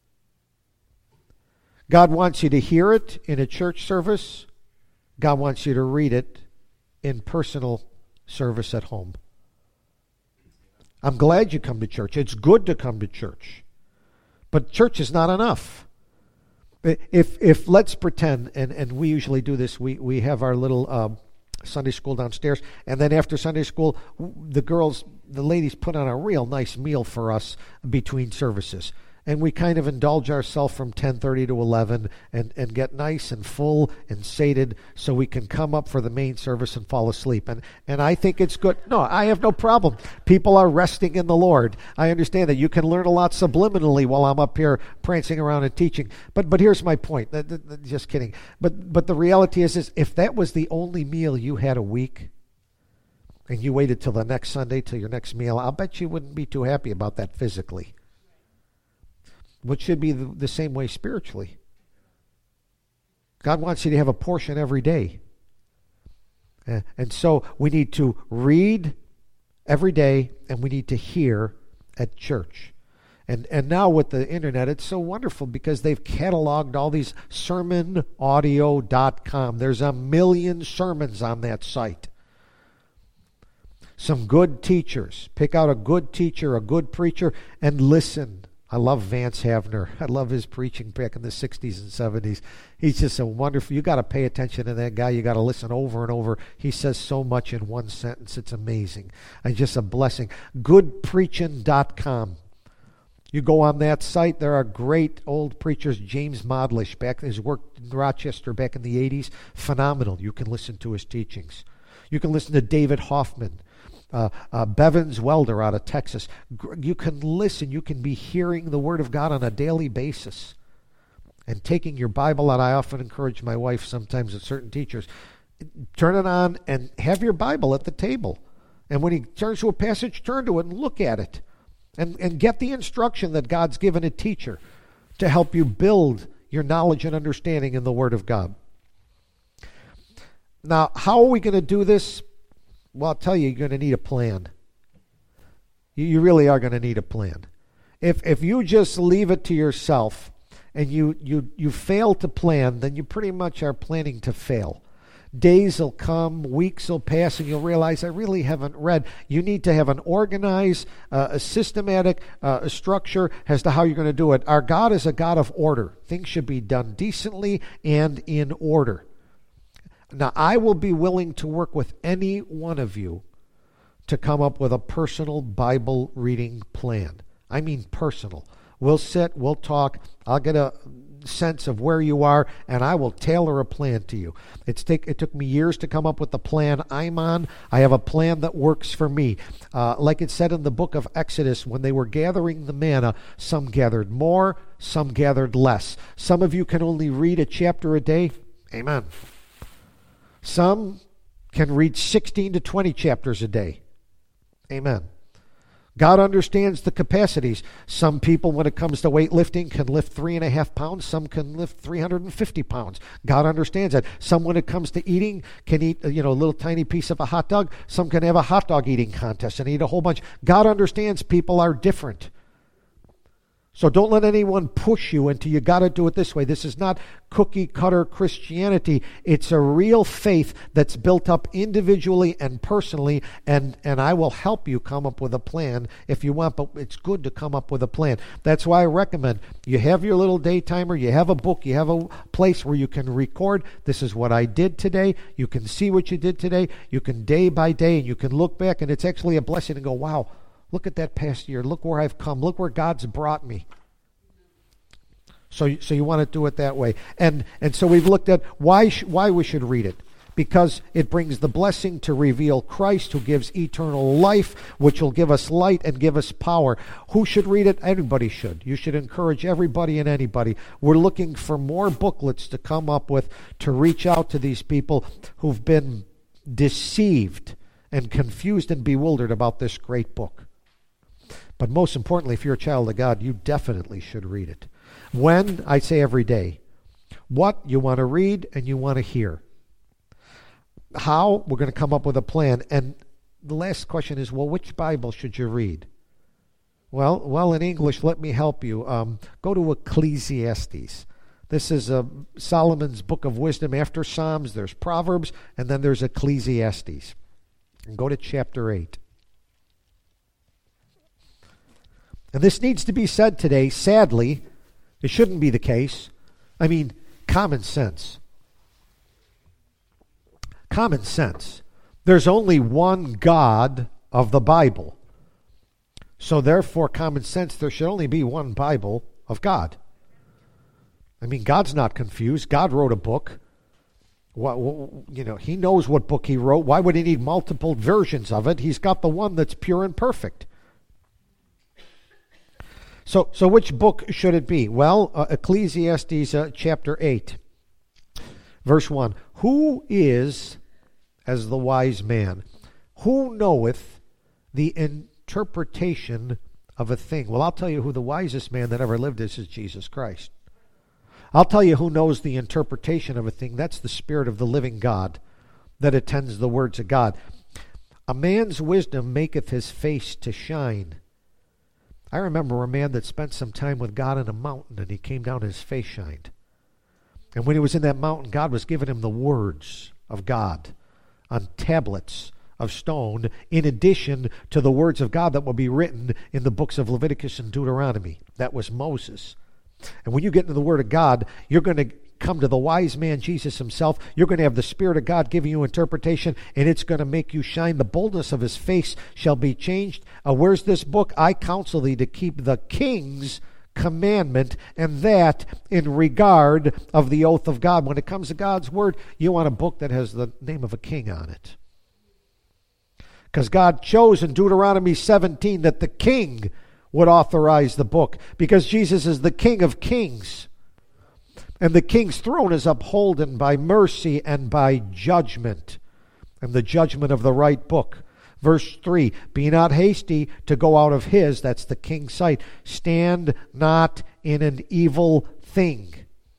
God wants you to hear it in a church service. God wants you to read it in personal service at home. I'm glad you come to church. It's good to come to church. But church is not enough. If let's pretend, and we usually do this, we have our little Sunday school downstairs, and then after Sunday school, the ladies put on a real nice meal for us between services. And we kind of indulge ourselves from 10:30 to 11 and get nice and full and sated so we can come up for the main service and fall asleep. And I think it's good. No, I have no problem. People are resting in the Lord. I understand that you can learn a lot subliminally while I'm up here prancing around and teaching. But here's my point. Just kidding. But the reality is if that was the only meal you had a week, and you waited till the next Sunday, till your next meal, I'll bet you wouldn't be too happy about that physically. Which should be the same way spiritually. God wants you to have a portion every day. And so we need to read every day, and we need to hear at church. And now with the internet, it's so wonderful because they've cataloged all these sermonaudio.com. There's 1 million sermons on that site. Some good teachers. Pick out a good teacher, a good preacher, and listen. I love Vance Havner. I love his preaching back in the 60s and 70s. He's just a wonderful, you got to pay attention to that guy. You got to listen over and over. He says so much in one sentence. It's amazing. And just a blessing. Goodpreaching.com. You go on that site, there are great old preachers. James Modlish, his work in Rochester back in the 80s, phenomenal. You can listen to his teachings. You can listen to David Hoffman. Bevins Welder out of Texas. You can listen. You can be hearing the Word of God on a daily basis and taking your Bible out. I often encourage my wife sometimes with certain teachers, turn it on and have your Bible at the table. And when he turns to a passage, turn to it and look at it and get the instruction that God's given a teacher to help you build your knowledge and understanding in the Word of God. Now, how are we going to do this? Well, I'll tell you, you're going to need a plan. You really are going to need a plan. If you just leave it to yourself and you fail to plan, then you pretty much are planning to fail. Days will come, weeks will pass, and you'll realize I really haven't read. You need to have an organized, a systematic structure as to how you're going to do it. Our God is a God of order. Things should be done decently and in order. Now, I will be willing to work with any one of you to come up with a personal Bible reading plan. I mean personal. We'll sit, we'll talk, I'll get a sense of where you are, and I will tailor a plan to you. It took me years to come up with the plan I'm on. I have a plan that works for me. Like it said in the book of Exodus, when they were gathering the manna, some gathered more, some gathered less. Some of you can only read a chapter a day. Amen. Some can read 16 to 20 chapters a day. Amen. God understands the capacities. Some people, when it comes to weightlifting, can lift 3.5 pounds. Some can lift 350 pounds. God understands that. Some, when it comes to eating, can eat a little tiny piece of a hot dog. Some can have a hot dog eating contest and eat a whole bunch. God understands people are different. So don't let anyone push you into you got to do it this way. This is not cookie cutter Christianity. It's a real faith that's built up individually and personally, and I will help you come up with a plan if you want, but it's good to come up with a plan. That's why I recommend you have your little day timer, you have a book, you have a place where you can record. This is what I did today. You can see what you did today. You can day by day, and you can look back, and it's actually a blessing to go, wow, look at that past year. Look where I've come. Look where God's brought me. So you want to do it that way. And so we've looked at why we should read it. Because it brings the blessing to reveal Christ, who gives eternal life, which will give us light and give us power. Who should read it? Everybody should. You should encourage everybody and anybody. We're looking for more booklets to come up with to reach out to these people who've been deceived and confused and bewildered about this great book. But most importantly, if you're a child of God, you definitely should read it. When? I say every day. What? You want to read and you want to hear. How? We're going to come up with a plan. And the last question is, well, which Bible should you read? Well, in English, let me help you. Go to Ecclesiastes. This is Solomon's book of wisdom. After Psalms, there's Proverbs, and then there's Ecclesiastes. And go to chapter 8. And this needs to be said today. Sadly, it shouldn't be the case. I mean, common sense. Common sense. There's only one God of the Bible. So therefore, common sense, there should only be one Bible of God. I mean, God's not confused. God wrote a book. He knows what book he wrote. Why would he need multiple versions of it? He's got the one that's pure and perfect. So which book should it be? Well, Ecclesiastes chapter 8, verse 1. Who is as the wise man? Who knoweth the interpretation of a thing? Well, I'll tell you who the wisest man that ever lived is Jesus Christ. I'll tell you who knows the interpretation of a thing. That's the Spirit of the living God that attends the words of God. A man's wisdom maketh his face to shine. I remember a man that spent some time with God in a mountain, and he came down and his face shined. And when he was in that mountain, God was giving him the words of God on tablets of stone, in addition to the words of God that will be written in the books of Leviticus and Deuteronomy. That was Moses. And when you get into the Word of God, you're going to come to the wise man, Jesus himself. You're going to have the Spirit of God giving you interpretation, and it's going to make you shine. The boldness of his face shall be changed. Where's this book? I counsel thee to keep the king's commandment, and that in regard of the oath of God. When it comes to God's Word, you want a book that has the name of a king on it. Because God chose in Deuteronomy 17 that the king would authorize the book, because Jesus is the King of kings. And the king's throne is upholden by mercy and by judgment, and the judgment of the right book. Verse 3, be not hasty to go out of his, that's the king's sight. Stand not in an evil thing.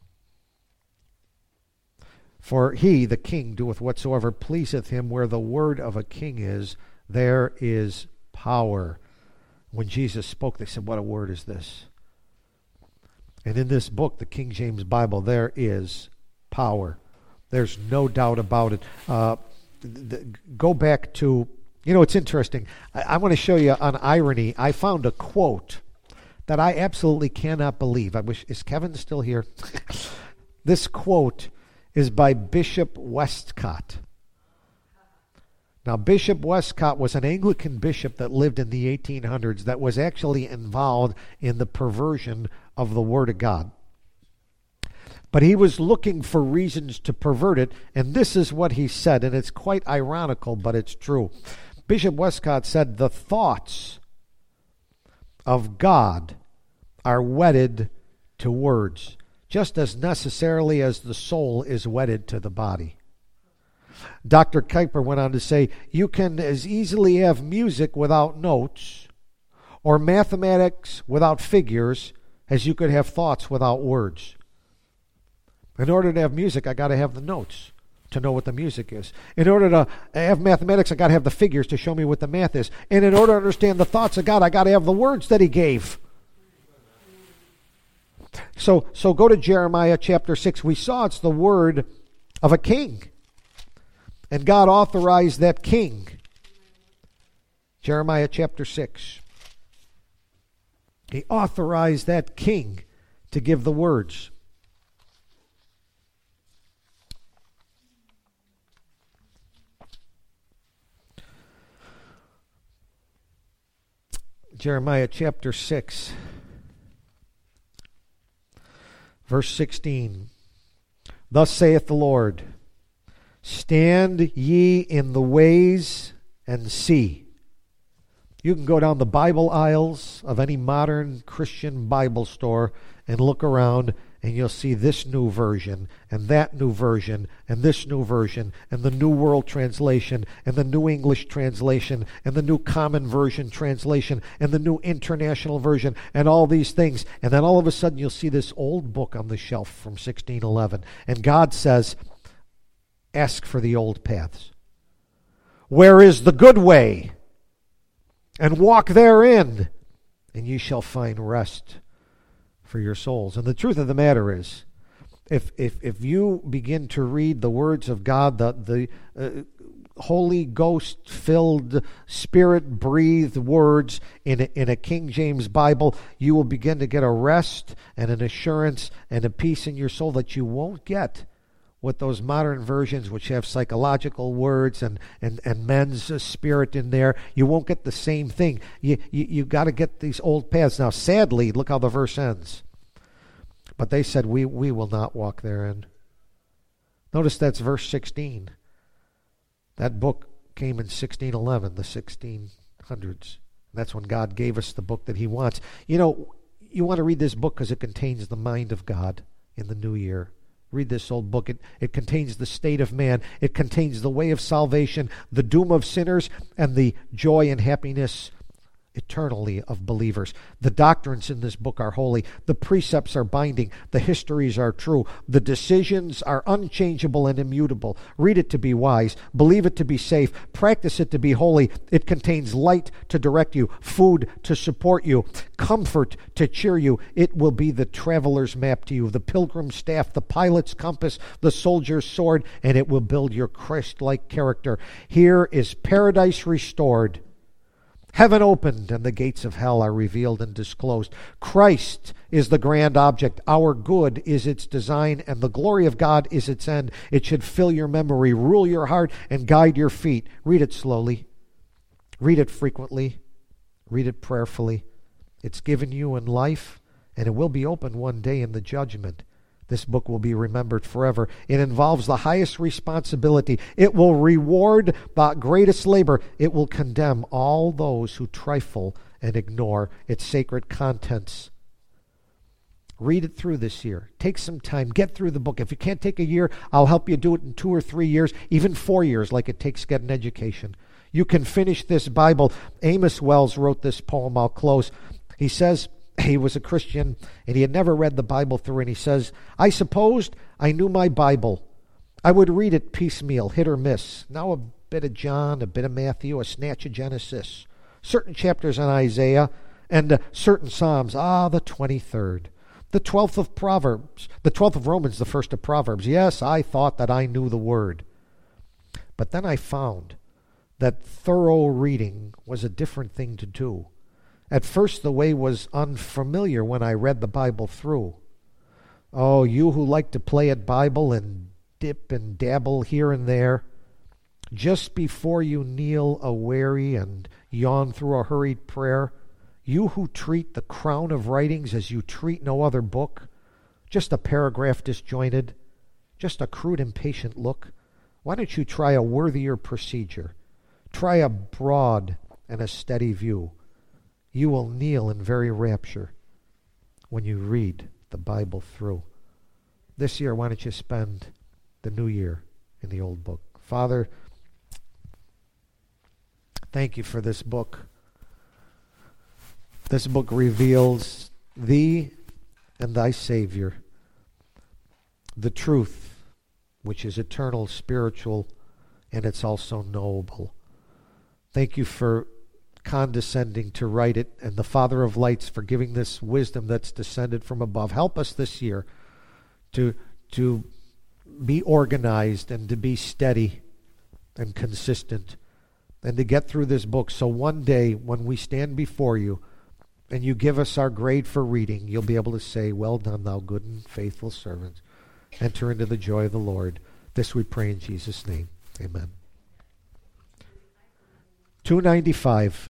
For he, the king, doeth whatsoever pleaseth him. Where the word of a king is, there is power. When Jesus spoke, they said, what a word is this? And in this book, the King James Bible, there is power. There's no doubt about it. Go back to, it's interesting. I want to show you an irony. I found a quote that I absolutely cannot believe. Is Kevin still here? This quote is by Bishop Westcott. Now, Bishop Westcott was an Anglican bishop that lived in the 1800s that was actually involved in the perversion of the Word of God. But he was looking for reasons to pervert it, and this is what he said, and it's quite ironical, but it's true. Bishop Westcott said, the thoughts of God are wedded to words, just as necessarily as the soul is wedded to the body. Dr. Kuyper went on to say, you can as easily have music without notes or mathematics without figures as you could have thoughts without words. In order to have music, I got to have the notes to know what the music is. In order to have mathematics, I got to have the figures to show me what the math is. And in order to understand the thoughts of God, I got to have the words that he gave. So go to Jeremiah chapter 6. We saw it's the word of a king. And God authorized that king. Jeremiah chapter 6. He authorized that king to give the words. Jeremiah chapter 6, verse 16. Thus saith the Lord, stand ye in the ways and see. You can go down the Bible aisles of any modern Christian Bible store and look around, and you'll see this new version, and that new version, and this new version, and the New World Translation, and the New English Translation, and the New Common Version Translation, and the New International Version, and all these things. And then all of a sudden you'll see this old book on the shelf from 1611. And God says, ask for the old paths. Where is the good way? And walk therein, and ye shall find rest for your souls. And the truth of the matter is, if you begin to read the words of God, the Holy Ghost-filled, Spirit-breathed words in a King James Bible, you will begin to get a rest and an assurance and a peace in your soul that you won't get with those modern versions which have psychological words and men's spirit in there. You won't get the same thing. You got to get these old paths. Now, sadly, look how the verse ends. But they said, we will not walk therein. Notice that's verse 16. That book came in 1611, the 1600s. That's when God gave us the book that he wants. You know, you want to read this book because it contains the mind of God in the new year. Read this old book. It contains the state of man. It contains the way of salvation, the doom of sinners, and the joy and happiness eternally of believers. The doctrines in this book are holy. The precepts are binding. The histories are true. The decisions are unchangeable and immutable. Read it to be wise. Believe it to be safe. Practice it to be holy. It contains light to direct you, food to support you, comfort to cheer you. It will be the traveler's map to you, the pilgrim's staff, the pilot's compass, the soldier's sword, and it will build your Christ-like character. Here is paradise restored, heaven opened, and the gates of hell are revealed and disclosed. Christ is the grand object. Our good is its design, and the glory of God is its end. It should fill your memory, rule your heart, and guide your feet. Read it slowly. Read it frequently. Read it prayerfully. It's given you in life, and it will be opened one day in the judgment. This book will be remembered forever. It involves the highest responsibility. It will reward the greatest labor. It will condemn all those who trifle and ignore its sacred contents. Read it through this year. Take some time. Get through the book. If you can't take a year, I'll help you do it in 2 or 3 years, even 4 years, like it takes to get an education. You can finish this Bible. Amos Wells wrote this poem. I'll close. He says, he was a Christian, and he had never read the Bible through, and he says, I supposed I knew my Bible. I would read it piecemeal, hit or miss. Now a bit of John, a bit of Matthew, a snatch of Genesis, certain chapters on Isaiah, and certain Psalms. The 23rd. The 12th of Proverbs. The 12th of Romans, the first of Proverbs. Yes, I thought that I knew the word. But then I found that thorough reading was a different thing to do. At first, the way was unfamiliar when I read the Bible through. Oh, you who like to play at Bible and dip and dabble here and there, just before you kneel a weary and yawn through a hurried prayer, you who treat the crown of writings as you treat no other book, just a paragraph disjointed, just a crude impatient look, why don't you try a worthier procedure? Try a broad and a steady view. You will kneel in very rapture when you read the Bible through. This year, why don't you spend the new year in the old book? Father, thank you for this book. This book reveals thee and thy Savior, the truth, which is eternal, spiritual, and it's also knowable. Thank you for condescending to write it, and the Father of lights for giving this wisdom that's descended from above. Help us this year to be organized and to be steady and consistent and to get through this book, so one day when we stand before you and you give us our grade for reading, you'll be able to say, well done, thou good and faithful servant. Enter into the joy of the Lord. This we pray in Jesus' name. Amen. 295.